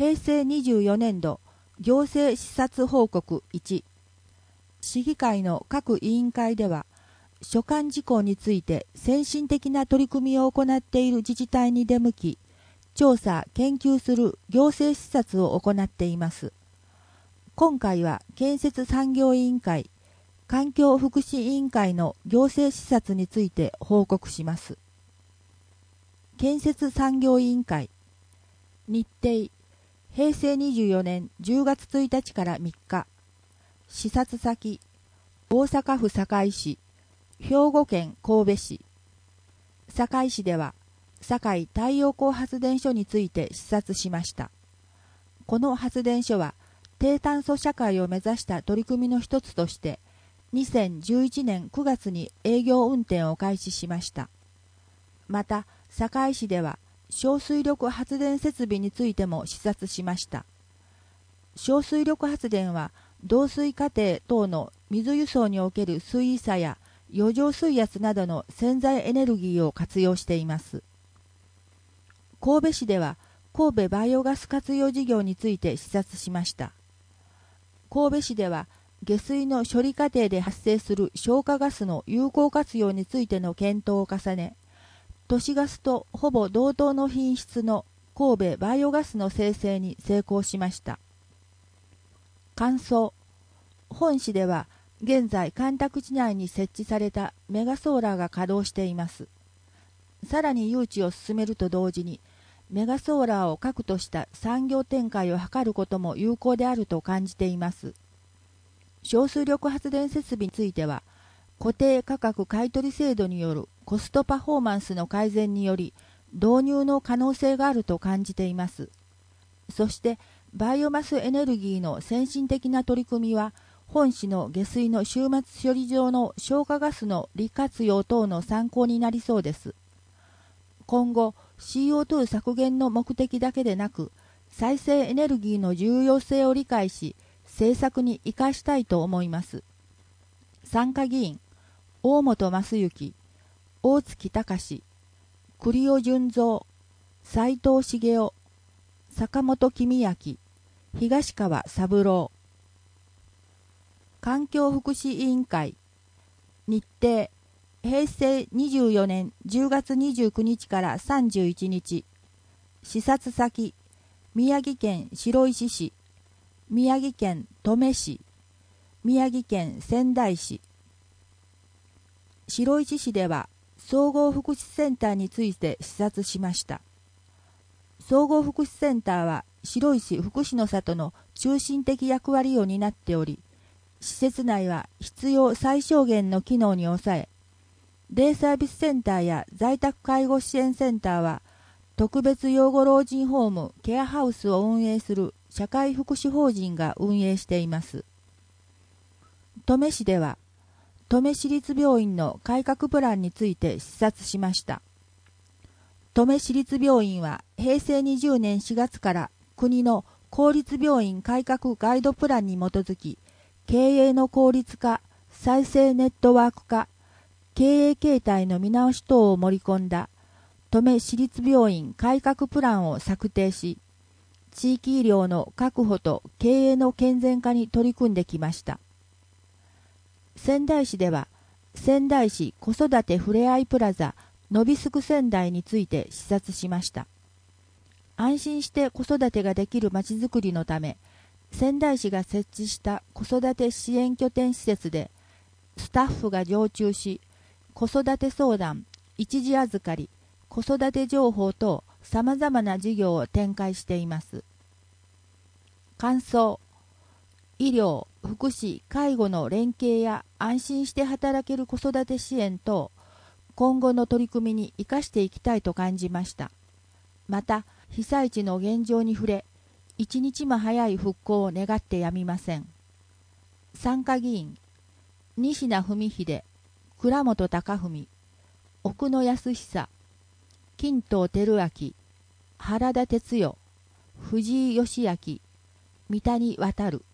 平成24年度行政視察報告1、市議会の各委員会では、所管事項について先進的な取り組みを行っている自治体に出向き、調査・研究する行政視察を行っています。今回は建設産業委員会、環境福祉委員会の行政視察について報告します。建設産業委員会、日程、平成24年10月1日から3日、視察先、大阪府堺市、兵庫県神戸市。堺市では、堺太陽光発電所について視察しました。この発電所は、低炭素社会を目指した取り組みの一つとして、2011年9月に営業運転を開始しました。また、堺市では、小水力発電設備についても視察しました。小水力発電は、導水過程等の水輸送における水位差や余剰水圧などの潜在エネルギーを活用しています。神戸市では、神戸バイオガス活用事業について視察しました。神戸市では、下水の処理過程で発生する消火ガスの有効活用についての検討を重ね、都市ガスとほぼ同等の品質の神戸バイオガスの生成に成功しました。感想。本市では現在干拓地内に設置されたメガソーラーが稼働しています。さらに誘致を進めると同時にメガソーラーを核とした産業展開を図ることも有効であると感じています。小水力発電設備については固定価格買取制度によるコストパフォーマンスの改善により導入の可能性があると感じています。そしてバイオマスエネルギーの先進的な取り組みは本市の下水の終末処理場の消化ガスの利活用等の参考になりそうです。今後 CO2 削減の目的だけでなく再生エネルギーの重要性を理解し政策に生かしたいと思います。参加議員大本益之、大月隆、栗尾純三、斉藤茂雄、坂本公明、東川三郎。環境福祉委員会、日程、平成24年10月29日から31日、視察先、宮城県白石市、宮城県登米市、宮城県仙台市。白石市では、総合福祉センターについて視察しました。総合福祉センターは白石福祉の里の中心的役割を担っており、施設内は必要最小限の機能に抑え、デイサービスセンターや在宅介護支援センターは特別養護老人ホームケアハウスを運営する社会福祉法人が運営しています。登米市では登米市立病院の改革プランについて視察しました。登米市立病院は平成20年4月から国の公立病院改革ガイドプランに基づき、経営の効率化、再生ネットワーク化、経営形態の見直し等を盛り込んだ登米市立病院改革プランを策定し、地域医療の確保と経営の健全化に取り組んできました。仙台市では、仙台市子育てふれあいプラザのびすく仙台について視察しました。安心して子育てができるまちづくりのため、仙台市が設置した子育て支援拠点施設で、スタッフが常駐し、子育て相談、一時預かり、子育て情報等様々な事業を展開しています。感想。医療、福祉、介護の連携や安心して働ける子育て支援等、今後の取り組みに生かしていきたいと感じました。また、被災地の現状に触れ、一日も早い復興を願ってやみません。参加議員、西名文秀、倉本隆文、奥野康久、金藤輝明、原田哲代、藤井義明、三谷渡。